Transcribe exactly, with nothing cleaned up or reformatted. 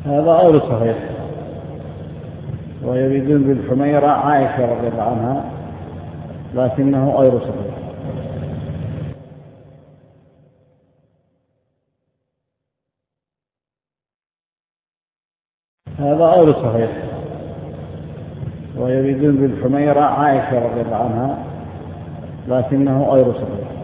هذا غير صحيح. ويريدون بالحميرة عائشة رضي الله عنها، لكنه غير صحيح. هذا غير صحيح. ويريدون بالحميرة عائشة رضي الله عنها، لكنه غير صحيح.